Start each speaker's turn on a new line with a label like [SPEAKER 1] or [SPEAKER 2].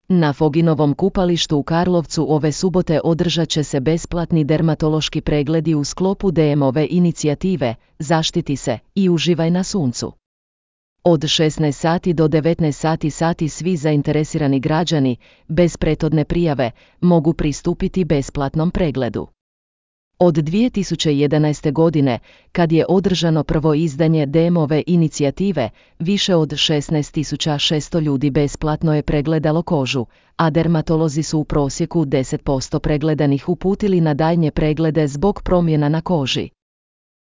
[SPEAKER 1] Na Foginovom kupalištu u Karlovcu ove subote održat će se besplatni dermatološki pregledi u sklopu DM-ove inicijative Zaštiti se i uživaj na suncu. Od 16 sati do 19 sati svi zainteresirani građani, bez prethodne prijave, mogu pristupiti besplatnom pregledu. Od 2011. godine, kad je održano prvo izdanje DM-ove inicijative, više od 16.600 ljudi besplatno je pregledalo kožu, a dermatolozi su u prosjeku 10% pregledanih uputili na daljnje preglede zbog promjena na koži.